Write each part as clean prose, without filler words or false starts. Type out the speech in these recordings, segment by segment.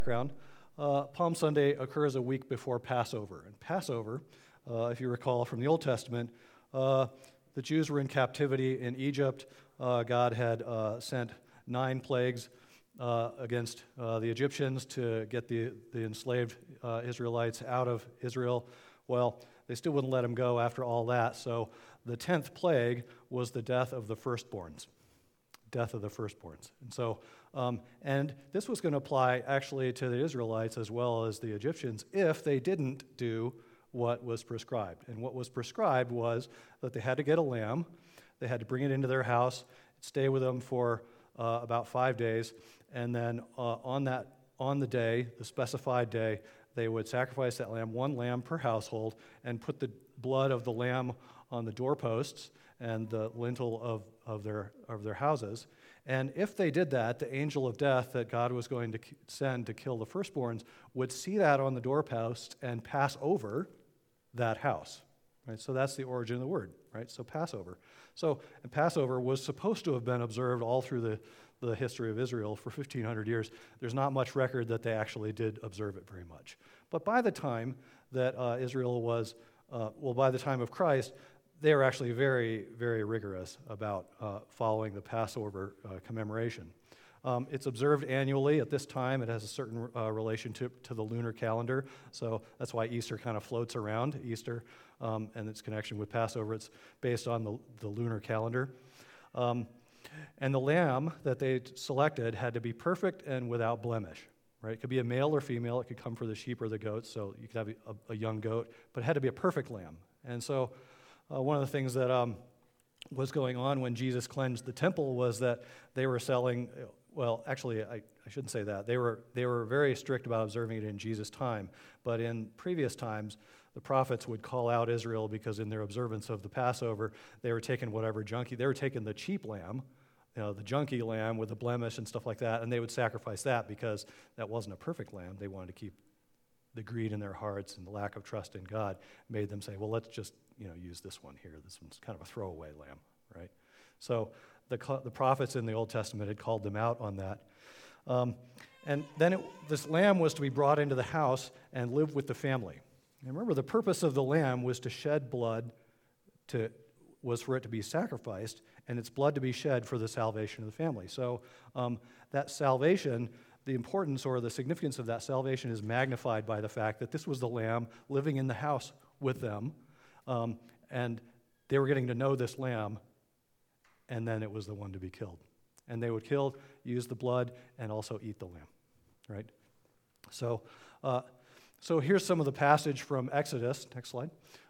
Background. Palm Sunday occurs a week before Passover. And Passover, if you recall from the Old Testament, the Jews were in captivity in Egypt. God had sent 9 plagues against the Egyptians to get the enslaved Israelites out of Israel. Well, they still wouldn't let them go after all that. So the 10th plague was the death of the firstborns. Death of the firstborns. And so, and this was going to apply actually to the Israelites as well as the Egyptians if they didn't do what was prescribed. And what was prescribed was that they had to get a lamb, they had to bring it into their house, stay with them for about 5 days, and then on the day, the specified day, they would sacrifice that lamb, 1 lamb per household, and put the blood of the lamb on the doorposts and the lintel of their houses. And if they did that, the angel of death that God was going to send to kill the firstborns would see that on the doorpost and pass over that house. Right? So that's the origin of the word, right? So Passover. And Passover was supposed to have been observed all through the history of Israel for 1,500 years. There's not much record that they actually did observe it very much. But by the time that Israel was, by the time of Christ, they were actually very, very rigorous about following the Passover commemoration. It's observed annually at this time. It has a certain relationship to the lunar calendar, so that's why Easter kind of floats around Easter and its connection with Passover. It's based on the lunar calendar. And the lamb that they selected had to be perfect and without blemish. Right? It could be a male or female. It could come for the sheep or the goats, so you could have a young goat, but it had to be a perfect lamb. And so one of the things that was going on when Jesus cleansed the temple was that they were selling, well, actually, I shouldn't say that. They were very strict about observing it in Jesus' time, but in previous times, the prophets would call out Israel because in their observance of the Passover, they were taking whatever junky, they were taking the cheap lamb, the junky lamb with the blemish and stuff like that, and they would sacrifice that because that wasn't a perfect lamb. They wanted to keep the greed in their hearts and the lack of trust in God made them say, well, let's just use this one here. This one's kind of a throwaway lamb, right? So the prophets in the Old Testament had called them out on that. And then this lamb was to be brought into the house and live with the family. And remember, the purpose of the lamb was to shed blood, was for it to be sacrificed, and its blood to be shed for the salvation of the family. So that salvation, the importance or the significance of that salvation is magnified by the fact that this was the lamb living in the house with them, and they were getting to know this lamb, and then it was the one to be killed. And they would use the blood, and also eat the lamb, right? So here's some of the passage from Exodus. Next slide.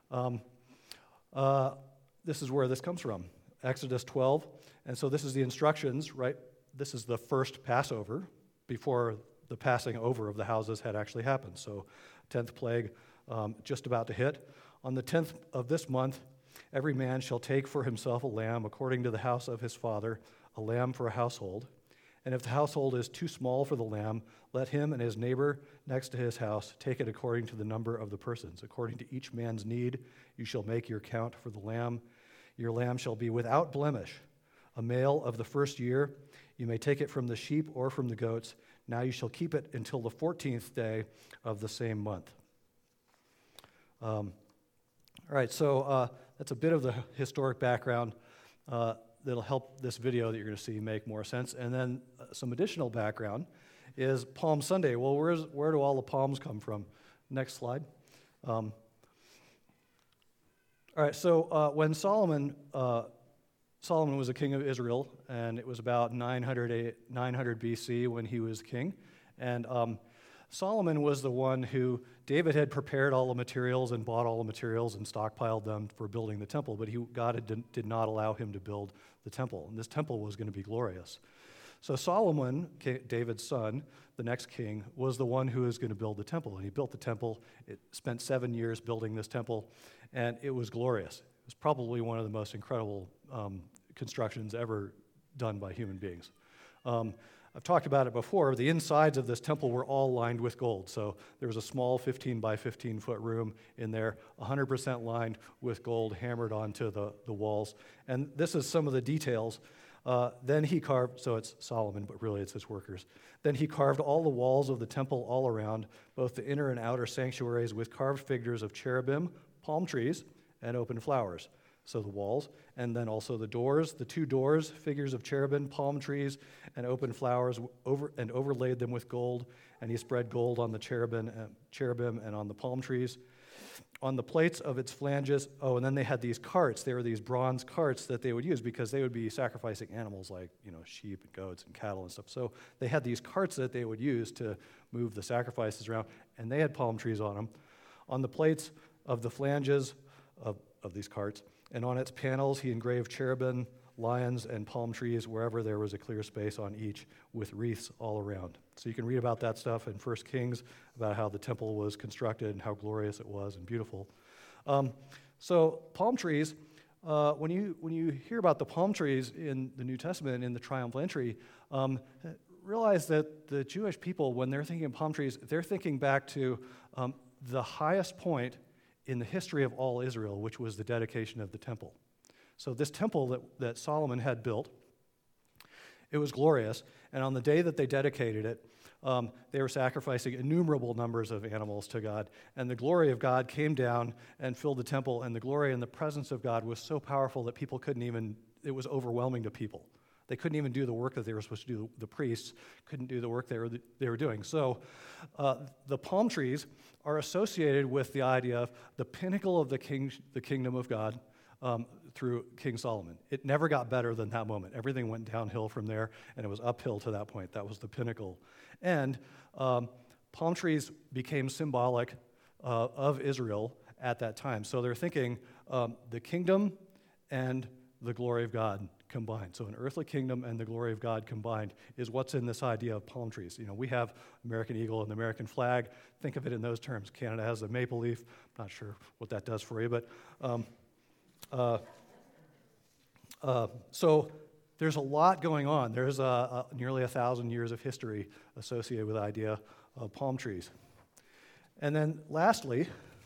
This is where this comes from, Exodus 12. And so this is the instructions, right? This is the first Passover before the passing over of the houses had actually happened. So 10th plague just about to hit. On the 10th of this month, every man shall take for himself a lamb according to the house of his father, a lamb for a household. And if the household is too small for the lamb, let him and his neighbor next to his house take it according to the number of the persons. According to each man's need, you shall make your count for the lamb. Your lamb shall be without blemish, a male of the first year. You may take it from the sheep or from the goats. Now you shall keep it until the 14th day of the same month. All right, so that's a bit of the historic background that'll help this video that you're going to see make more sense. And then some additional background is Palm Sunday. Well, where do all the palms come from? Next slide. All right, so when Solomon was a king of Israel, and it was about 900 BC when he was king, and Solomon was the one who, David had prepared all the materials and bought all the materials and stockpiled them for building the temple, but God did not allow him to build the temple, and this temple was going to be glorious. So Solomon, David's son, the next king, was the one who was going to build the temple, and he built the temple. It spent 7 years building this temple, and it was glorious. It was probably one of the most incredible constructions ever done by human beings. I've talked about it before. The insides of this temple were all lined with gold. So there was a small 15 by 15 foot room in there, 100% lined with gold hammered onto the walls. And this is some of the details. Then he carved, so it's Solomon, but really it's his workers. Then he carved all the walls of the temple all around, both the inner and outer sanctuaries, with carved figures of cherubim, palm trees, and open flowers. So the walls, and then also the doors, the two doors, figures of cherubim, palm trees, and open flowers, overlaid them with gold. And he spread gold on the cherubim and on the palm trees. On the plates of its flanges, and then they had these carts. They were these bronze carts that they would use because they would be sacrificing animals like, sheep and goats and cattle and stuff. So they had these carts that they would use to move the sacrifices around, and they had palm trees on them. On the plates of the flanges of these carts, and on its panels, he engraved cherubim, lions, and palm trees wherever there was a clear space on each, with wreaths all around. So you can read about that stuff in 1 Kings, about how the temple was constructed and how glorious it was and beautiful. So palm trees, when you hear about the palm trees in the New Testament, in the triumphal entry, realize that the Jewish people, when they're thinking of palm trees, they're thinking back to the highest point in the history of all Israel, which was the dedication of the temple. So this temple that Solomon had built, it was glorious, and on the day that they dedicated it, they were sacrificing innumerable numbers of animals to God, and the glory of God came down and filled the temple, and the glory and the presence of God was so powerful that people couldn't even, it was overwhelming to people. They couldn't even do the work that they were supposed to do. The priests couldn't do the work they were doing. So the palm trees are associated with the idea of the pinnacle of the kingdom of God, through King Solomon. It never got better than that moment. Everything went downhill from there, and it was uphill to that point. That was the pinnacle. And palm trees became symbolic of Israel at that time. So they're thinking the kingdom and the glory of God combined. So an earthly kingdom and the glory of God combined is what's in this idea of palm trees. We have American eagle and the American flag. Think of it in those terms. Canada has a maple leaf. I'm not sure what that does for you, but so there's a lot going on. There's nearly 1,000 years of history associated with the idea of palm trees. And then lastly,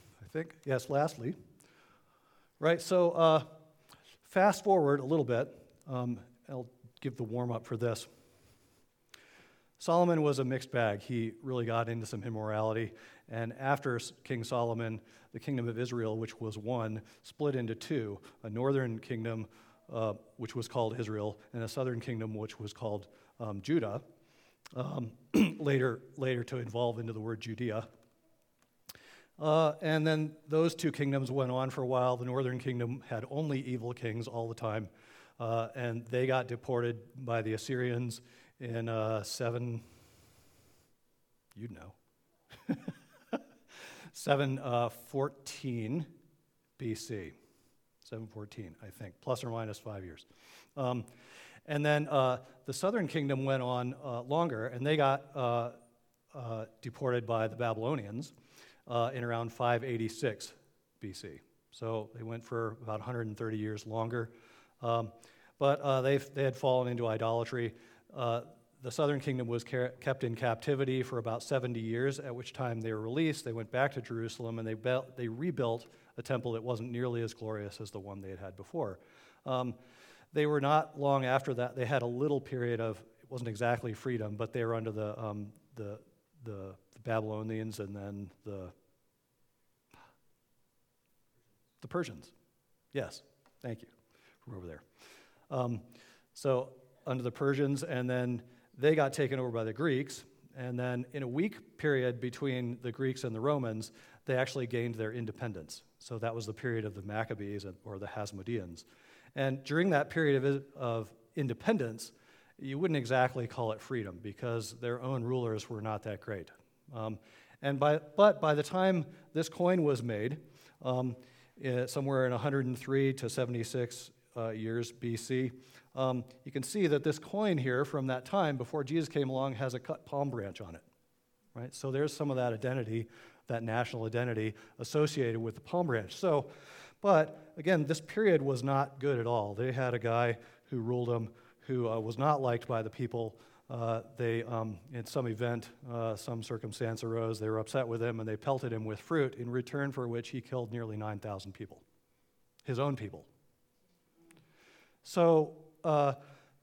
right, so fast forward a little bit. I'll give the warm-up for this. Solomon was a mixed bag. He really got into some immorality, and after King Solomon, the kingdom of Israel, which was one, split into two, a northern kingdom, which was called Israel, and a southern kingdom, which was called Judah, later to evolve into the word Judea. And then those two kingdoms went on for a while. The northern kingdom had only evil kings all the time, and they got deported by the Assyrians in 714 BC. 714, I think, plus or minus 5 years. And then the southern kingdom went on longer, and they got deported by the Babylonians in around 586 BC. So they went for about 130 years longer. But they had fallen into idolatry. The southern kingdom was kept in captivity for about 70 years, at which time they were released. They went back to Jerusalem, and they rebuilt a temple that wasn't nearly as glorious as the one they had had before. They were not long after that. They had a little period of, it wasn't exactly freedom, but they were under the Babylonians and then the Persians. Yes, thank you, from over there. So under the Persians, and then they got taken over by the Greeks, and then in a week period between the Greeks and the Romans, they actually gained their independence. So that was the period of the Maccabees or the Hasmoneans. And during that period of independence, you wouldn't exactly call it freedom because their own rulers were not that great. But by the time this coin was made, somewhere in 103 to 76 years BC, you can see that this coin here from that time before Jesus came along has a cut palm branch on it, right? So there's some of that identity, that national identity associated with the palm branch. So, but again, this period was not good at all. They had a guy who ruled them who was not liked by the people. In some event, some circumstance arose, they were upset with him and they pelted him with fruit, in return for which he killed nearly 9,000 people, his own people. So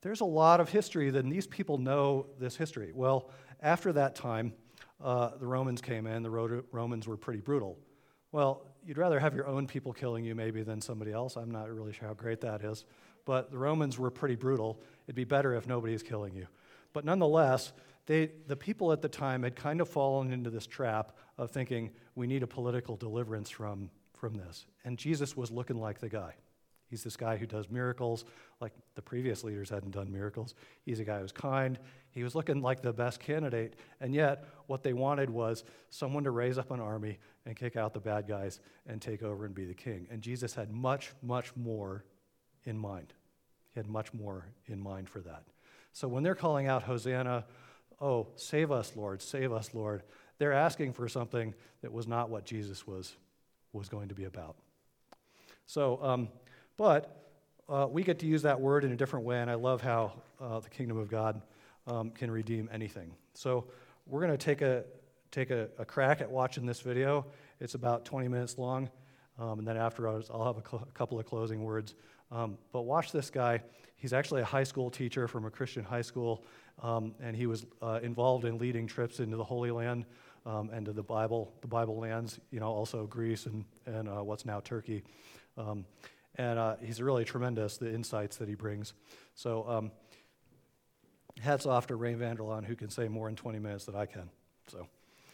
there's a lot of history, then these people know this history. Well, after that time, the Romans came in. The Romans were pretty brutal. Well, you'd rather have your own people killing you maybe than somebody else. I'm not really sure how great that is. But the Romans were pretty brutal. It'd be better if nobody's killing you. But nonetheless, the people at the time had kind of fallen into this trap of thinking, we need a political deliverance from this. And Jesus was looking like the guy. He's this guy who does miracles, like the previous leaders hadn't done miracles. He's a guy who's kind. He was looking like the best candidate, and yet what they wanted was someone to raise up an army and kick out the bad guys and take over and be the king. And Jesus had much, much more in mind. He had much more in mind for that. So when they're calling out Hosanna, oh, save us, Lord, they're asking for something that was not what Jesus was going to be about. So, but we get to use that word in a different way, and I love how the kingdom of God can redeem anything. So we're going to take a crack at watching this video. It's about 20 minutes long, and then afterwards I'll have a couple of closing words. But watch this guy. He's actually a high school teacher from a Christian high school, and he was involved in leading trips into the Holy Land and to the Bible lands, also Greece and what's now Turkey. And he's really tremendous, the insights that he brings. So hats off to Ray Vanderlaan, who can say more in 20 minutes than I can. So.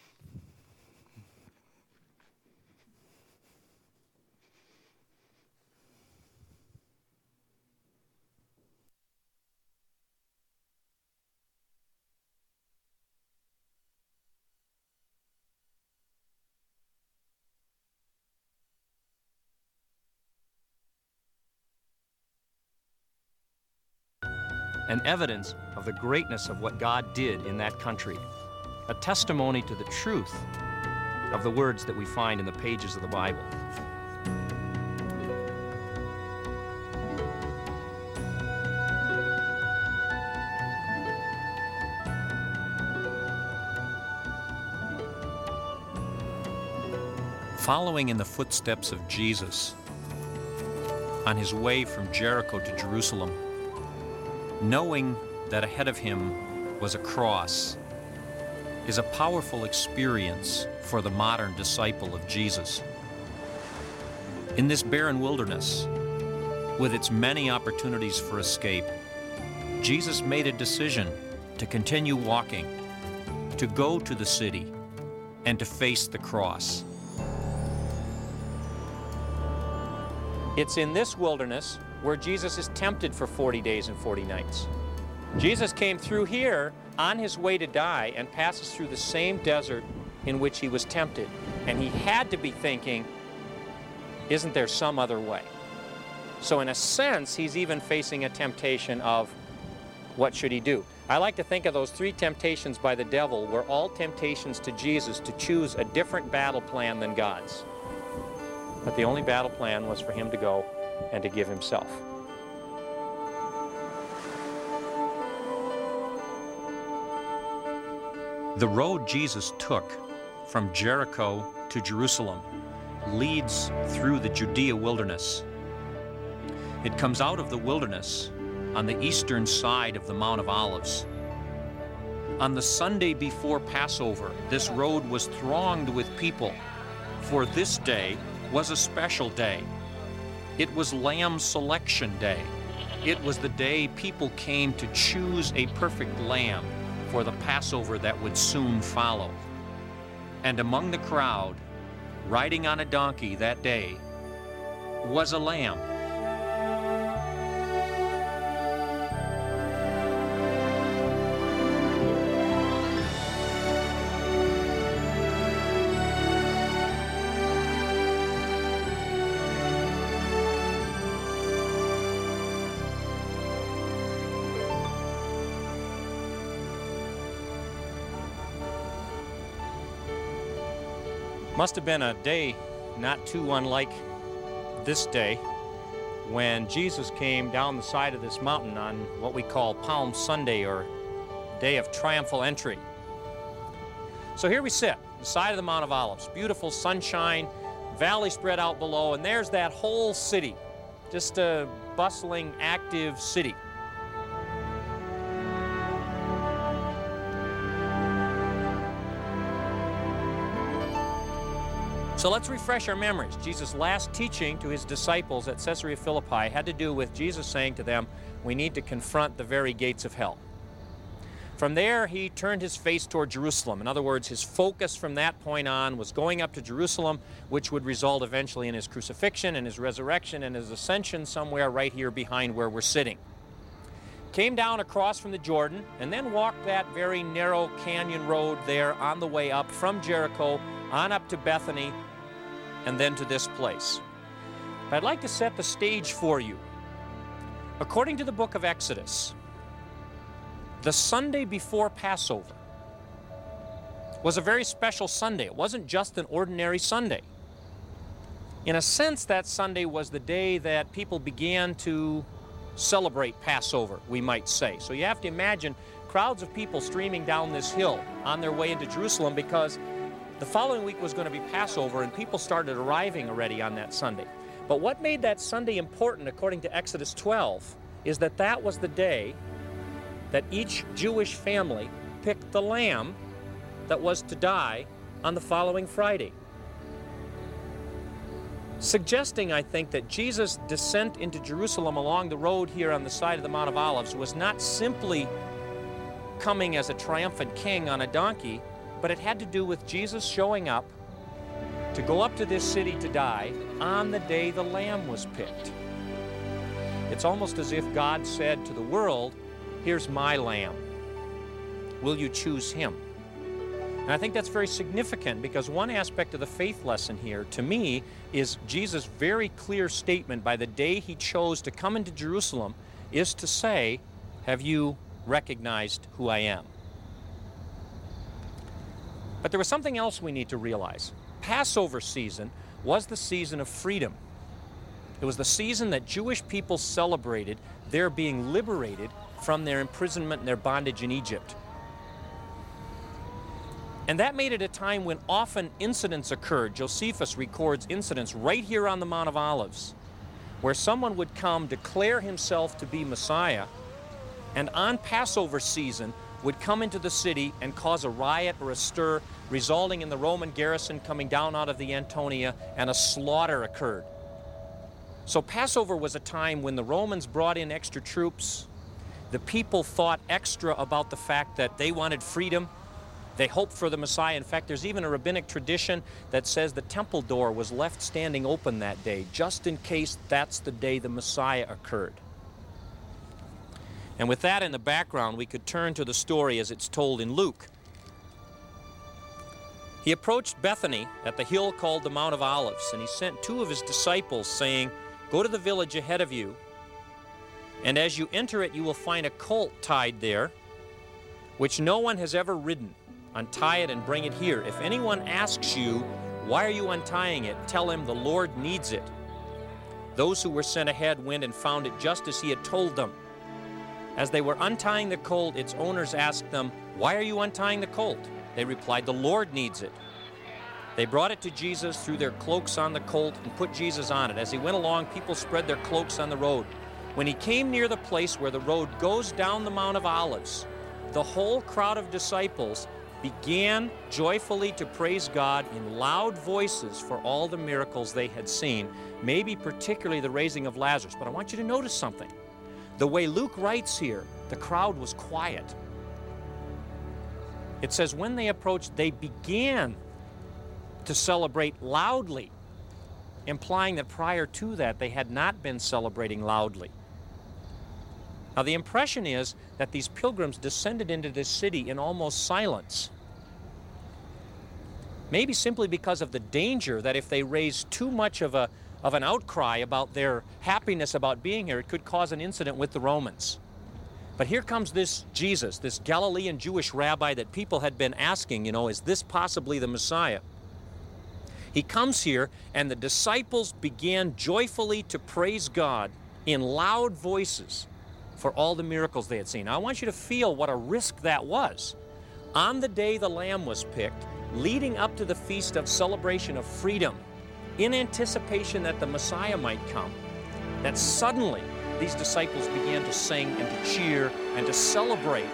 An evidence of the greatness of what God did in that country, a testimony to the truth of the words that we find in the pages of the Bible. Following in the footsteps of Jesus on his way from Jericho to Jerusalem, knowing that ahead of him was a cross, is a powerful experience for the modern disciple of Jesus. In this barren wilderness, with its many opportunities for escape, Jesus made a decision to continue walking, to go to the city, and to face the cross. It's in this wilderness where Jesus is tempted for 40 days and 40 nights. Jesus came through here on his way to die and passes through the same desert in which he was tempted. And he had to be thinking, isn't there some other way? So in a sense, he's even facing a temptation of what should he do? I like to think of those 3 temptations by the devil were all temptations to Jesus to choose a different battle plan than God's. But the only battle plan was for him to go and to give himself. The road Jesus took from Jericho to Jerusalem leads through the Judea wilderness. It comes out of the wilderness on the eastern side of the Mount of Olives. On the Sunday before Passover, this road was thronged with people, for this day was a special day. It was Lamb Selection Day. It was the day people came to choose a perfect lamb for the Passover that would soon follow. And among the crowd, riding on a donkey that day, was a lamb. Must have been a day not too unlike this day when Jesus came down the side of this mountain on what we call Palm Sunday, or Day of Triumphal Entry. So here we sit, the side of the Mount of Olives, beautiful sunshine, valley spread out below, and there's that whole city, just a bustling, active city. So let's refresh our memories. Jesus' last teaching to his disciples at Caesarea Philippi had to do with Jesus saying to them, we need to confront the very gates of hell. From there, he turned his face toward Jerusalem. In other words, his focus from that point on was going up to Jerusalem, which would result eventually in his crucifixion and his resurrection and his ascension somewhere right here behind where we're sitting. Came down across from the Jordan and then walked that very narrow canyon road there on the way up from Jericho on up to Bethany and then to this place. But I'd like to set the stage for you. According to the book of Exodus, the Sunday before Passover was a very special Sunday. It wasn't just an ordinary Sunday. In a sense, that Sunday was the day that people began to celebrate Passover, we might say. So you have to imagine crowds of people streaming down this hill on their way into Jerusalem because the following week was going to be Passover and people started arriving already on that Sunday. But what made that Sunday important, according to Exodus 12, is that that was the day that each Jewish family picked the lamb that was to die on the following Friday. Suggesting, I think, that Jesus' descent into Jerusalem along the road here on the side of the Mount of Olives was not simply coming as a triumphant king on a donkey, but it had to do with Jesus showing up to go up to this city to die on the day the lamb was picked. It's almost as if God said to the world, here's my lamb. Will you choose him? And I think that's very significant because one aspect of the faith lesson here, to me, is Jesus' very clear statement by the day he chose to come into Jerusalem is to say, have you recognized who I am? But there was something else we need to realize. Passover season was the season of freedom. It was the season that Jewish people celebrated their being liberated from their imprisonment and their bondage in Egypt. And that made it a time when often incidents occurred. Josephus records incidents right here on the Mount of Olives where someone would come, declare himself to be Messiah, and on Passover season would come into the city and cause a riot or a stir, resulting in the Roman garrison coming down out of the Antonia, and a slaughter occurred. So Passover was a time when the Romans brought in extra troops. The people thought extra about the fact that they wanted freedom. They hoped for the Messiah. In fact, there's even a rabbinic tradition that says the temple door was left standing open that day, just in case that's the day the Messiah occurred. And with that in the background, we could turn to the story as it's told in Luke. He approached Bethany at the hill called the Mount of Olives, and he sent two of his disciples, saying, go to the village ahead of you, and as you enter it, you will find a colt tied there, which no one has ever ridden. Untie it and bring it here. If anyone asks you, why are you untying it? Tell him the Lord needs it. Those who were sent ahead went and found it just as he had told them. As they were untying the colt, its owners asked them, why are you untying the colt? They replied, the Lord needs it. They brought it to Jesus, threw their cloaks on the colt, and put Jesus on it. As he went along, people spread their cloaks on the road. When he came near the place where the road goes down the Mount of Olives, the whole crowd of disciples began joyfully to praise God in loud voices for all the miracles they had seen, maybe particularly the raising of Lazarus. But I want you to notice something. The way Luke writes here, the crowd was quiet. It says when they approached, they began to celebrate loudly, implying that prior to that they had not been celebrating loudly. Now the impression is that these pilgrims descended into this city in almost silence. Maybe simply because of the danger that if they raised too much of an outcry about their happiness about being here, it could cause an incident with the Romans. But here comes this Jesus, this Galilean Jewish rabbi that people had been asking, is this possibly the Messiah? He comes here, and the disciples began joyfully to praise God in loud voices for all the miracles they had seen. Now, I want you to feel what a risk that was. On the day the lamb was picked, leading up to the feast of celebration of freedom, in anticipation that the Messiah might come, that suddenly these disciples began to sing and to cheer and to celebrate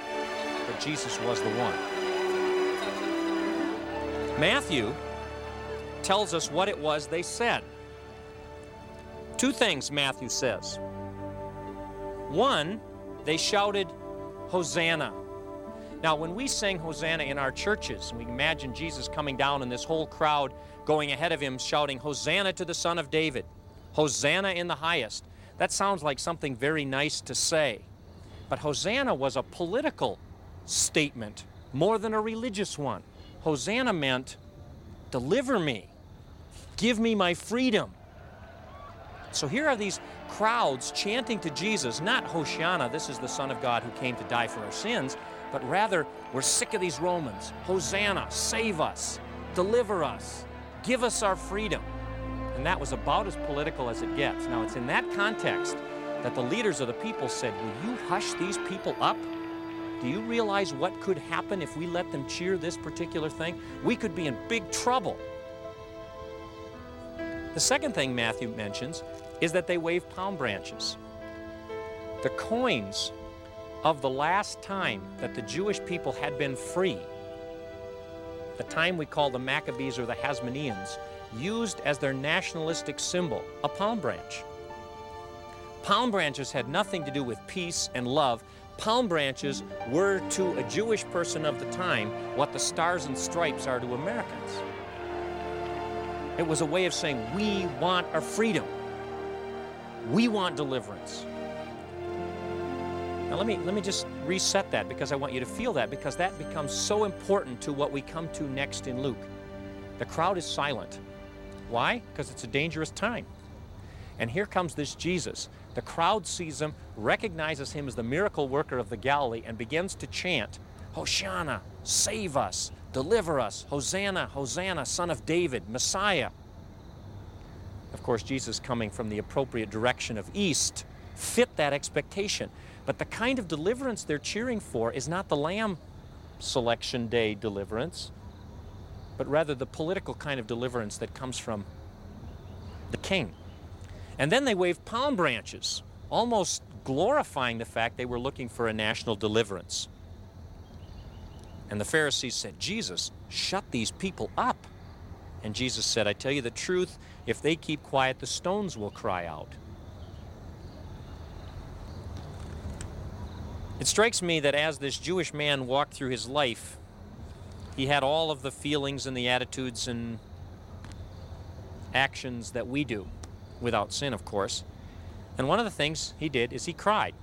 that Jesus was the one. Matthew tells us what it was they said. Two things Matthew says. One, they shouted, Hosanna. Now, when we sing Hosanna in our churches, and we imagine Jesus coming down and this whole crowd going ahead of him shouting, Hosanna to the Son of David, Hosanna in the highest. That sounds like something very nice to say. But Hosanna was a political statement more than a religious one. Hosanna meant, deliver me, give me my freedom. So here are these crowds chanting to Jesus, not Hosanna, this is the Son of God who came to die for our sins, but rather, we're sick of these Romans. Hosanna, save us, deliver us, give us our freedom. And that was about as political as it gets. Now, it's in that context that the leaders of the people said, will you hush these people up? Do you realize what could happen if we let them cheer this particular thing? We could be in big trouble. The second thing Matthew mentions is that they waved palm branches. The coins of the last time that the Jewish people had been free, the time we call the Maccabees or the Hasmoneans, used as their nationalistic symbol a palm branch. Palm branches had nothing to do with peace and love. Palm branches were to a Jewish person of the time what the stars and stripes are to Americans. It was a way of saying, we want our freedom. We want deliverance. Now let me just reset that, because I want you to feel that, because that becomes so important to what we come to next in Luke. The crowd is silent. Why? Because it's a dangerous time. And here comes this Jesus. The crowd sees him, recognizes him as the miracle worker of the Galilee, and begins to chant, Hosanna, save us, deliver us, Hosanna, Hosanna, Son of David, Messiah. Of course, Jesus, coming from the appropriate direction of east, fit that expectation. But the kind of deliverance they're cheering for is not the Lamb Selection Day deliverance, but rather the political kind of deliverance that comes from the king. And then they waved palm branches, almost glorifying the fact they were looking for a national deliverance. And the Pharisees said, Jesus, shut these people up. And Jesus said, I tell you the truth, if they keep quiet, the stones will cry out. It strikes me that as this Jewish man walked through his life, he had all of the feelings and the attitudes and actions that we do, without sin, of course. And one of the things he did is he cried.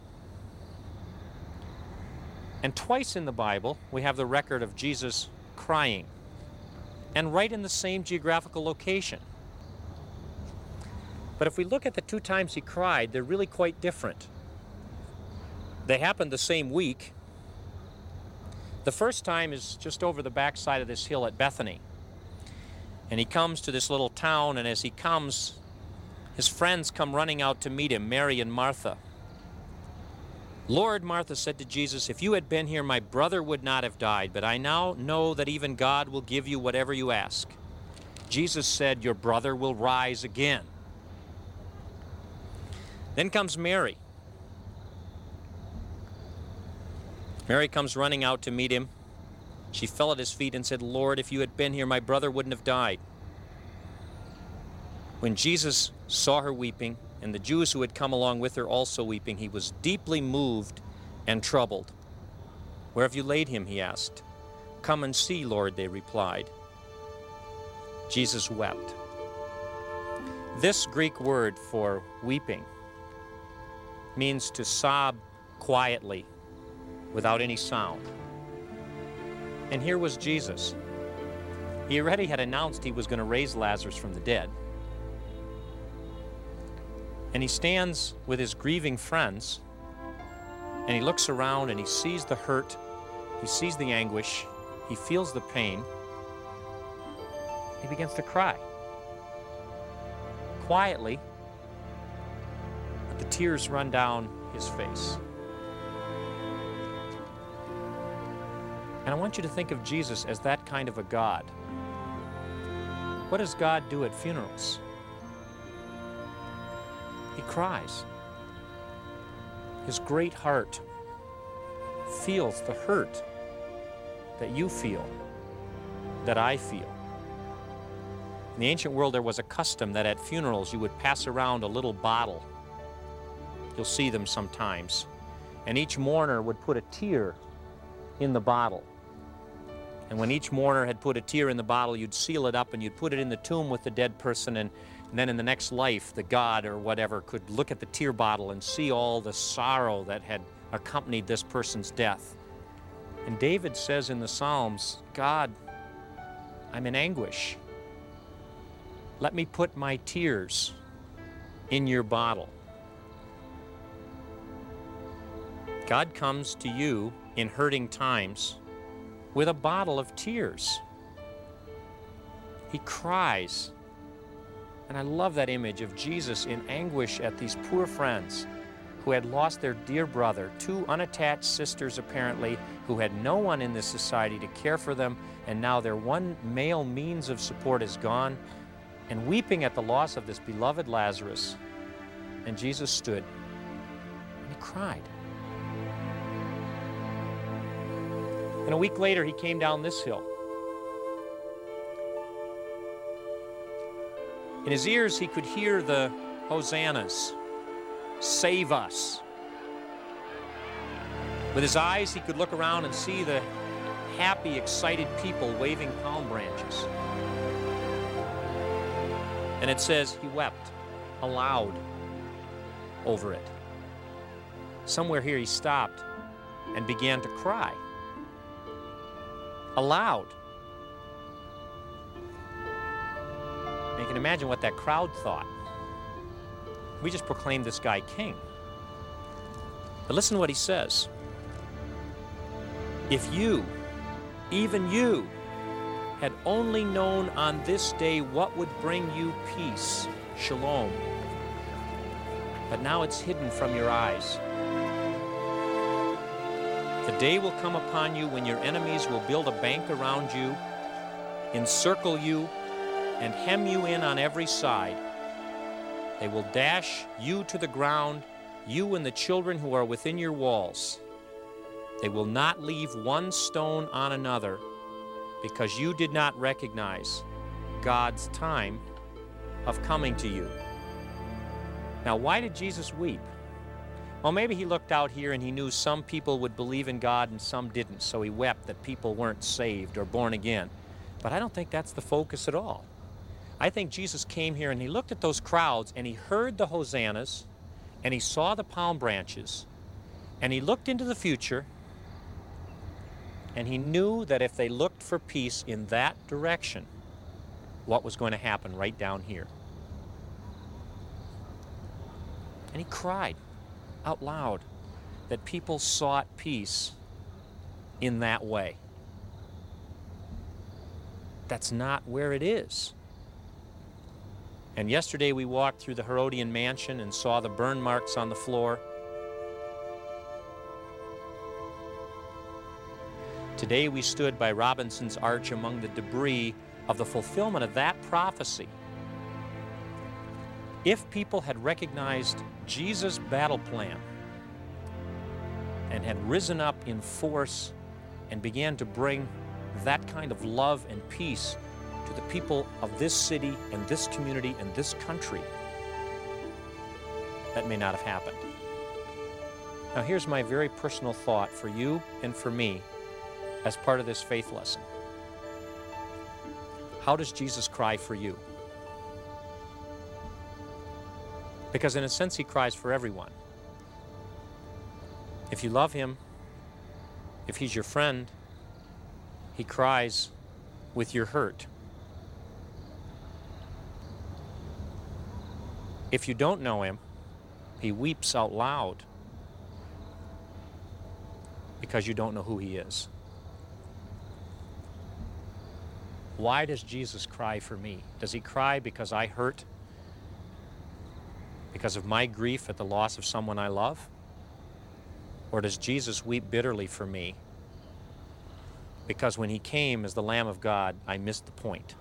And twice in the Bible, we have the record of Jesus crying, and right in the same geographical location. But if we look at the two times he cried, they're really quite different. They happened the same week. The first time is just over the backside of this hill at Bethany. And he comes to this little town, and as he comes, his friends come running out to meet him, Mary and Martha. Lord, Martha said to Jesus, if you had been here, my brother would not have died, but I now know that even God will give you whatever you ask. Jesus said, your brother will rise again. Then comes Mary. Mary comes running out to meet him. She fell at his feet and said, Lord, if you had been here, my brother wouldn't have died. When Jesus saw her weeping, and the Jews who had come along with her also weeping, he was deeply moved and troubled. Where have you laid him? He asked. Come and see, Lord, they replied. Jesus wept. This Greek word for weeping means to sob quietly, without any sound. And here was Jesus. He already had announced he was going to raise Lazarus from the dead. And he stands with his grieving friends, and he looks around and he sees the hurt, he sees the anguish, he feels the pain. He begins to cry. Quietly, but the tears run down his face. And I want you to think of Jesus as that kind of a God. What does God do at funerals? He cries. His great heart feels the hurt that you feel, that I feel. In the ancient world, there was a custom that at funerals you would pass around a little bottle. You'll see them sometimes. And each mourner would put a tear in the bottle. And when each mourner had put a tear in the bottle, you'd seal it up and you'd put it in the tomb with the dead person, and then in the next life, the god or whatever could look at the tear bottle and see all the sorrow that had accompanied this person's death. And David says in the Psalms, God, I'm in anguish. Let me put my tears in your bottle. God comes to you in hurting times with a bottle of tears. He cries. And I love that image of Jesus in anguish at these poor friends who had lost their dear brother, two unattached sisters apparently, who had no one in this society to care for them, and now their one male means of support is gone, and weeping at the loss of this beloved Lazarus. And Jesus stood and he cried. And a week later, he came down this hill. In his ears, he could hear the hosannas, save us. With his eyes, he could look around and see the happy, excited people waving palm branches. And it says he wept aloud over it. Somewhere here he stopped and began to cry aloud. And you can imagine what that crowd thought. We just proclaimed this guy king. But listen to what he says. If you, even you, had only known on this day what would bring you peace, shalom. But now it's hidden from your eyes. The day will come upon you when your enemies will build a bank around you, encircle you, and hem you in on every side. They will dash you to the ground, you and the children who are within your walls. They will not leave one stone on another, because you did not recognize God's time of coming to you. Now, why did Jesus weep? Well, maybe he looked out here and he knew some people would believe in God and some didn't, so he wept that people weren't saved or born again. But I don't think that's the focus at all. I think Jesus came here and he looked at those crowds and he heard the hosannas and he saw the palm branches and he looked into the future and he knew that if they looked for peace in that direction, what was going to happen right down here. And he cried out loud that people sought peace in that way. That's not where it is. And yesterday we walked through the Herodian mansion and saw the burn marks on the floor. Today we stood by Robinson's Arch among the debris of the fulfillment of that prophecy. If people had recognized Jesus' battle plan and had risen up in force and began to bring that kind of love and peace to the people of this city and this community and this country, that may not have happened. Now here's my very personal thought for you and for me as part of this faith lesson. How does Jesus cry for you? Because in a sense, he cries for everyone. If you love him, if he's your friend, he cries with your hurt. If you don't know him, he weeps out loud because you don't know who he is. Why does Jesus cry for me? Does he cry because I hurt? Because of my grief at the loss of someone I love? Or does Jesus weep bitterly for me because when he came as the Lamb of God, I missed the point?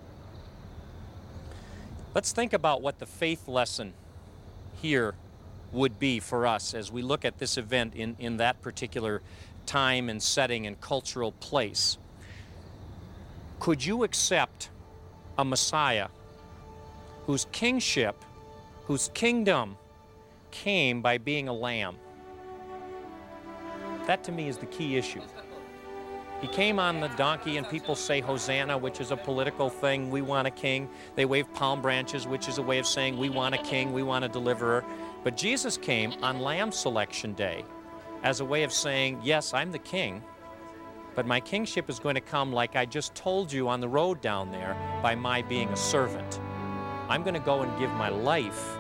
Let's think about what the faith lesson here would be for us as we look at this event in that particular time and setting and cultural place. Could you accept a Messiah whose kingship, whose kingdom came by being a lamb. That to me is the key issue. He came on the donkey, and people say Hosanna, which is a political thing. We want a king. They wave palm branches, which is a way of saying we want a king, we want a deliverer. But Jesus came on Lamb Selection Day as a way of saying, yes, I'm the king, but my kingship is going to come like I just told you on the road down there by my being a servant. I'm going to go and give my life,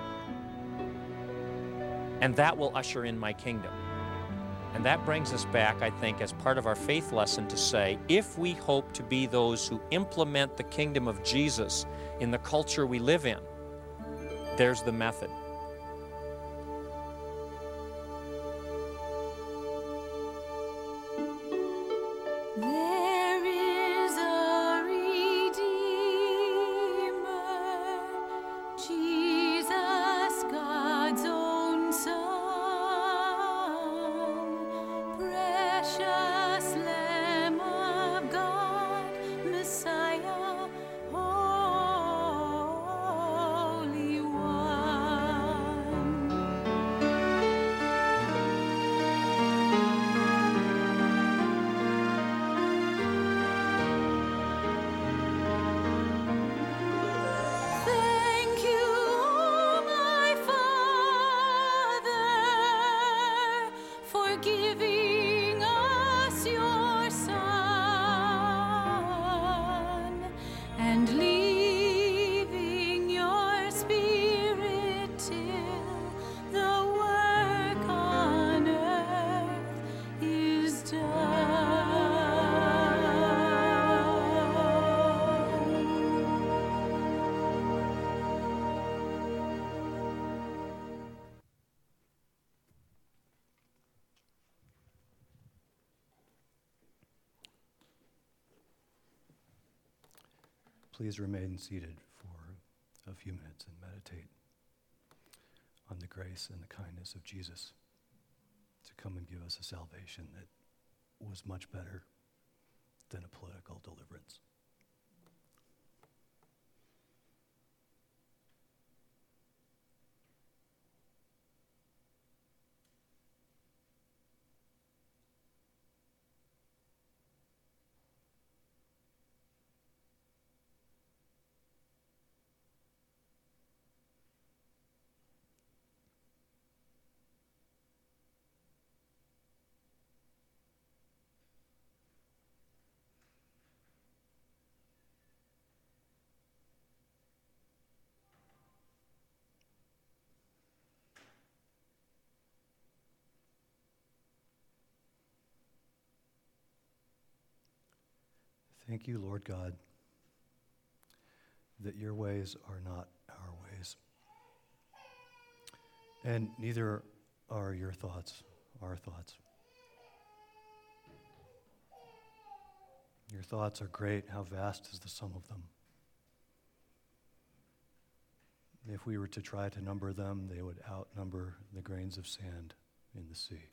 and that will usher in my kingdom. And that brings us back, I think, as part of our faith lesson to say, if we hope to be those who implement the kingdom of Jesus in the culture we live in, there's the method. There is a Redeemer, Jesus, God's own Son, precious Lamb of God, Messiah, Holy One. Thank you, my Father, for giving us your Son and leaving your Spirit till the work on earth is done. Please remain seated for a few minutes and meditate on the grace and the kindness of Jesus to come and give us a salvation that was much better than a political deliverance. Thank you, Lord God, that your ways are not our ways, and neither are your thoughts our thoughts. Your thoughts are great. How vast is the sum of them? If we were to try to number them, they would outnumber the grains of sand in the sea.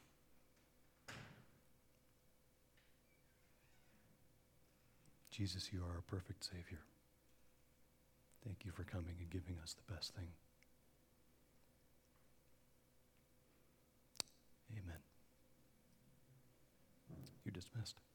Jesus, you are our perfect Savior. Thank you for coming and giving us the best thing. Amen. You're dismissed.